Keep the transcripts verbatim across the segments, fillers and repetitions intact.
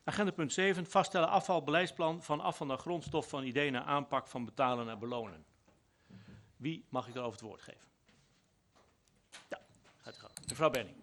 Agenda punt zeven, vaststellen afvalbeleidsplan van afval naar grondstof, van idee naar aanpak, van betalen naar belonen. Wie mag ik daarover het woord geven? Ja, gaat u gang. Mevrouw Benning.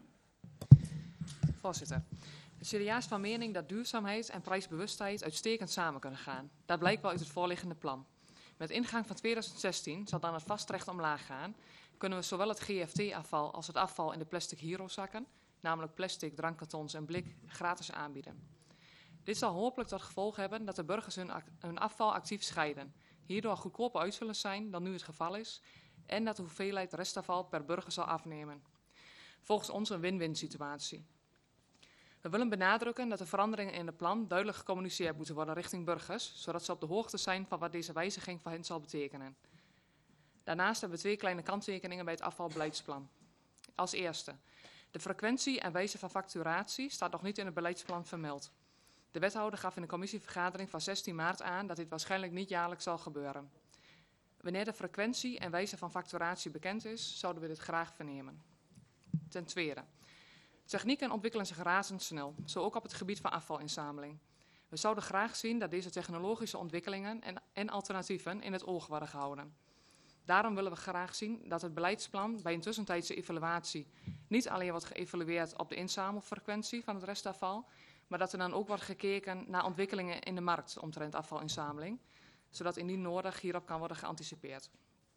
Voorzitter, het C D A is van mening dat duurzaamheid en prijsbewustheid uitstekend samen kunnen gaan. Dat blijkt wel uit het voorliggende plan. Met ingang van tweeduizend zestien zal dan het vastrecht omlaag gaan. Kunnen we zowel het G F T-afval als het afval in de plastic hero-zakken, namelijk plastic, drankkartons en blik, gratis aanbieden. Dit zal hopelijk tot gevolg hebben dat de burgers hun, hun afval actief scheiden, hierdoor goedkoper uit zullen zijn dan nu het geval is en dat de hoeveelheid restafval per burger zal afnemen. Volgens ons een win-win situatie. We willen benadrukken dat de veranderingen in het plan duidelijk gecommuniceerd moeten worden richting burgers, zodat ze op de hoogte zijn van wat deze wijziging voor hen zal betekenen. Daarnaast hebben we twee kleine kanttekeningen bij het afvalbeleidsplan. Als eerste, de frequentie en wijze van facturatie staat nog niet in het beleidsplan vermeld. De wethouder gaf in de commissievergadering van zestien maart aan dat dit waarschijnlijk niet jaarlijks zal gebeuren. Wanneer de frequentie en wijze van facturatie bekend is, zouden we dit graag vernemen. Ten tweede, technieken ontwikkelen zich razendsnel, zo ook op het gebied van afvalinzameling. We zouden graag zien dat deze technologische ontwikkelingen en, en alternatieven in het oog worden gehouden. Daarom willen we graag zien dat het beleidsplan bij een tussentijdse evaluatie niet alleen wordt geëvalueerd op de inzamelfrequentie van het restafval, maar dat er dan ook wordt gekeken naar ontwikkelingen in de markt omtrent afvalinzameling, zodat indien nodig hierop kan worden geanticipeerd.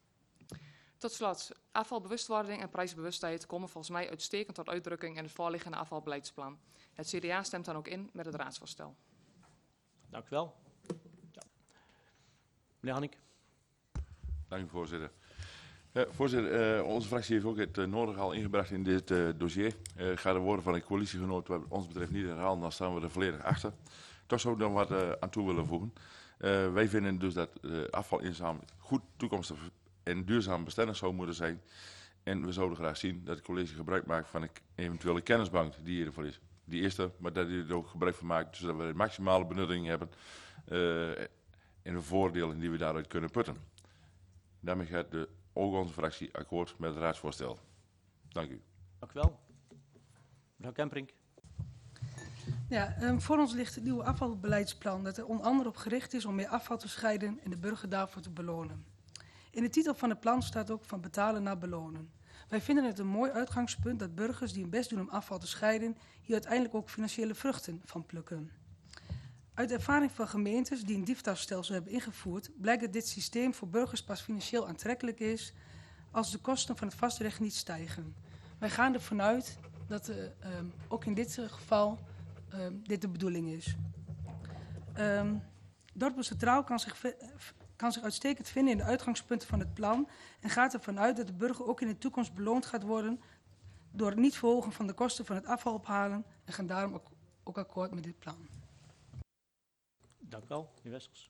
Tot slot, afvalbewustwording en prijsbewustheid komen volgens mij uitstekend tot uitdrukking in het voorliggende afvalbeleidsplan. Het C D A stemt dan ook in met het raadsvoorstel. Dank u wel. Ja. Meneer Hannik. Dank u, voorzitter. Uh, voorzitter, uh, onze fractie heeft ook het uh, nodige al ingebracht in dit uh, dossier. Uh, ga de woorden van de coalitiegenoot wat ons betreft niet herhalen, dan staan we er volledig achter. Toch zou ik nog wat uh, aan toe willen voegen. Uh, wij vinden dus dat uh, afvalinzameling goed toekomstig en duurzaam bestendig zou moeten zijn. En we zouden graag zien dat het college gebruik maakt van een eventuele kennisbank die ervoor is. Die eerste, maar dat hij er ook gebruik van maakt, zodat we de maximale benutting hebben uh, en de voordelen die we daaruit kunnen putten. Daarmee gaat de, ook onze fractie akkoord met het raadsvoorstel. Dank u. Dank u wel. Mevrouw Kemperink. Ja, um, voor ons ligt het nieuwe afvalbeleidsplan dat er onder andere op gericht is om meer afval te scheiden en de burger daarvoor te belonen. In de titel van het plan staat ook van betalen naar belonen. Wij vinden het een mooi uitgangspunt dat burgers die hun best doen om afval te scheiden hier uiteindelijk ook financiële vruchten van plukken. Uit ervaring van gemeentes die een dieftasstelsel hebben ingevoerd, blijkt dat dit systeem voor burgers pas financieel aantrekkelijk is als de kosten van het vastrecht niet stijgen. Wij gaan ervan uit dat uh, um, ook in dit geval um, dit de bedoeling is. Um, Dorpen Centraal kan zich, kan zich uitstekend vinden in de uitgangspunten van het plan en gaat ervan uit dat de burger ook in de toekomst beloond gaat worden door het niet verhogen van de kosten van het afval ophalen en gaan daarom ook, ook akkoord met dit plan. Dank u wel, meneer Wessels.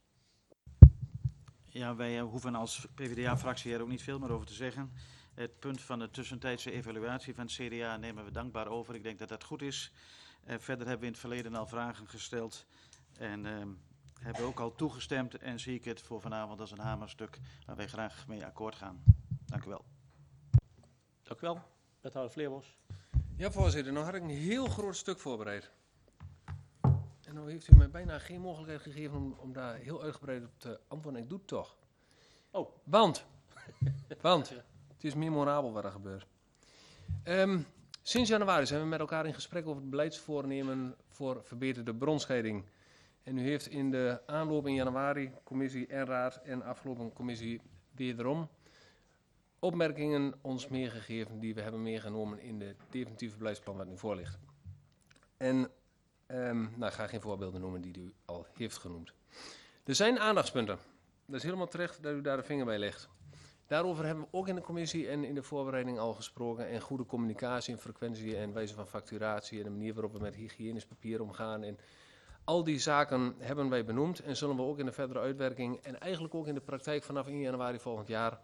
Ja, wij hoeven als P v d A-fractie er ook niet veel meer over te zeggen. Het punt van de tussentijdse evaluatie van het C D A nemen we dankbaar over. Ik denk dat dat goed is. Uh, verder hebben we in het verleden al vragen gesteld en uh, hebben ook al toegestemd. En zie ik het voor vanavond als een hamerstuk waar wij graag mee akkoord gaan. Dank u wel. Dank u wel. Wethouder Vleerbos. Ja, voorzitter. Nou had ik een heel groot stuk voorbereid. En nou heeft u mij bijna geen mogelijkheid gegeven om, om daar heel uitgebreid op te antwoorden. Ik doe het toch. Oh. Want. Want. Het is memorabel wat er gebeurt. Um, sinds januari zijn we met elkaar in gesprek over het beleidsvoornemen voor verbeterde bronscheiding. En u heeft in de aanloop in januari, commissie en raad en afgelopen commissie wederom opmerkingen ons meegegeven die we hebben meegenomen in de definitieve beleidsplan wat nu voor ligt. En Um, nou, ik ga geen voorbeelden noemen die u al heeft genoemd. Er zijn aandachtspunten. Dat is helemaal terecht dat u daar de vinger bij legt. Daarover hebben we ook in de commissie en in de voorbereiding al gesproken. En goede communicatie en frequentie en wijze van facturatie en de manier waarop we met hygiënisch papier omgaan. En al die zaken hebben wij benoemd en zullen we ook in de verdere uitwerking en eigenlijk ook in de praktijk vanaf één januari volgend jaar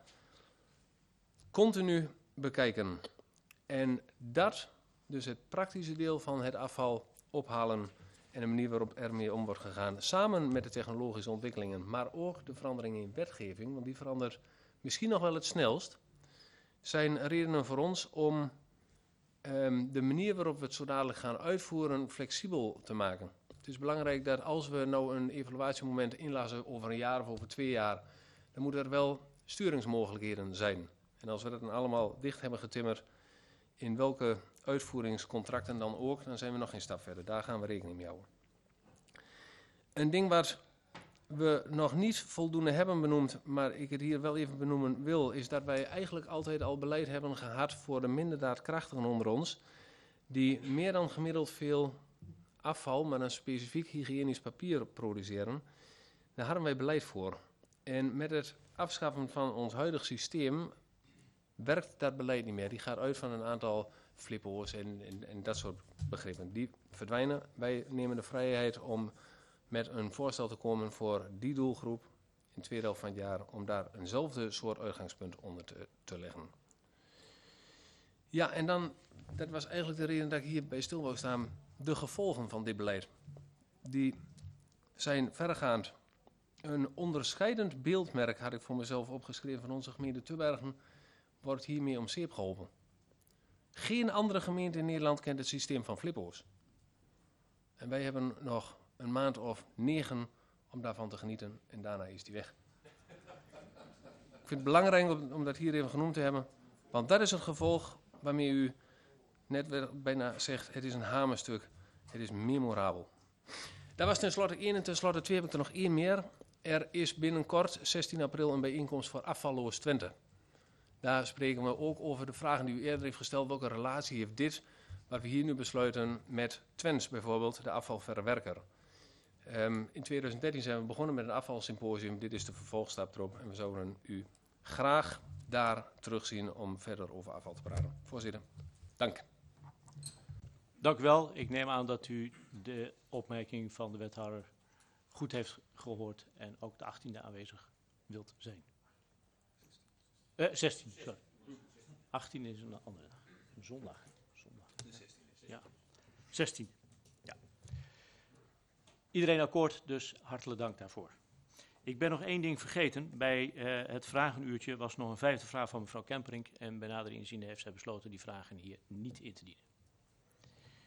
continu bekijken. En dat, dus het praktische deel van het afval ophalen en de manier waarop er mee om wordt gegaan, samen met de technologische ontwikkelingen, maar ook de veranderingen in wetgeving, want die verandert misschien nog wel het snelst, zijn redenen voor ons om um, de manier waarop we het zo dadelijk gaan uitvoeren flexibel te maken. Het Het is belangrijk dat als we nou een evaluatiemoment inlassen over een jaar of over twee jaar, dan moeten er wel sturingsmogelijkheden zijn. En als we dat dan allemaal dicht hebben getimmerd, in welke uitvoeringscontracten dan ook, dan zijn we nog geen stap verder. Daar gaan we rekening mee houden. Een ding wat we nog niet voldoende hebben benoemd, maar ik het hier wel even benoemen wil, is dat wij eigenlijk altijd al beleid hebben gehad voor de minder daadkrachtigen onder ons, die meer dan gemiddeld veel afval met een specifiek hygiënisch papier produceren. Daar hadden wij beleid voor. En met het afschaffen van ons huidig systeem werkt dat beleid niet meer. Die gaat uit van een aantal flippo's en, en, en dat soort begrippen. Die verdwijnen. Wij nemen de vrijheid om met een voorstel te komen voor die doelgroep in de tweede helft van het jaar, om daar eenzelfde soort uitgangspunt onder te, te leggen. Ja, en dan, dat was eigenlijk de reden dat ik hier bij stil wou staan, de gevolgen van dit beleid. Die zijn verregaand. Een onderscheidend beeldmerk had ik voor mezelf opgeschreven van onze gemeente Tubbergen, wordt hiermee om zeep geholpen. Geen andere gemeente in Nederland kent het systeem van flippo's. En wij hebben nog een maand of negen om daarvan te genieten en daarna is die weg. Ik vind het belangrijk om, om dat hier even genoemd te hebben, want dat is het gevolg waarmee u net weer bijna zegt, het is een hamerstuk, het is memorabel. Dat was tenslotte één en tenslotte twee heb ik er nog één meer. Er is binnenkort, zestien april, een bijeenkomst voor Afvalloos Twente. Daar spreken we ook over de vragen die u eerder heeft gesteld. Welke relatie heeft dit, wat we hier nu besluiten, met Twents bijvoorbeeld, de afvalverwerker? Um, in tweeduizend dertien zijn we begonnen met een afvalsymposium. Dit is de vervolgstap erop en we zouden u graag daar terugzien om verder over afval te praten. Voorzitter, dank. Dank u wel. Ik neem aan dat u de opmerking van de wethouder goed heeft gehoord en ook de achttiende aanwezig wilt zijn. Uh, zestien, sorry. achttien is een andere dag. Een zondag. zondag. Ja. zestien. Ja. Iedereen akkoord, dus hartelijk dank daarvoor. Ik ben nog één ding vergeten. Bij uh, het vragenuurtje was nog een vijfde vraag van mevrouw Kemperink. En bij nader inziende heeft zij besloten die vragen hier niet in te dienen.